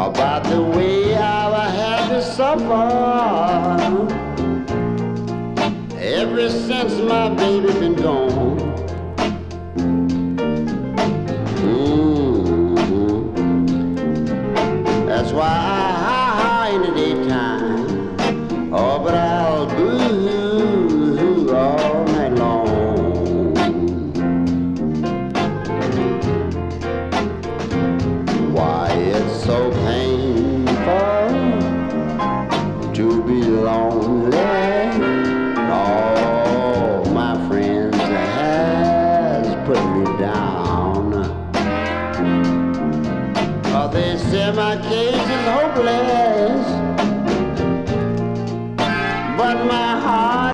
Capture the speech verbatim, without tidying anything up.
about the way I've had to suffer ever since my baby been gone. Mm-hmm. That's why I high in the daytime, oh, but I'll boo all night long. Why it's so painful to be lonely. All my friends has put me down. Oh, they say my case is hopeless.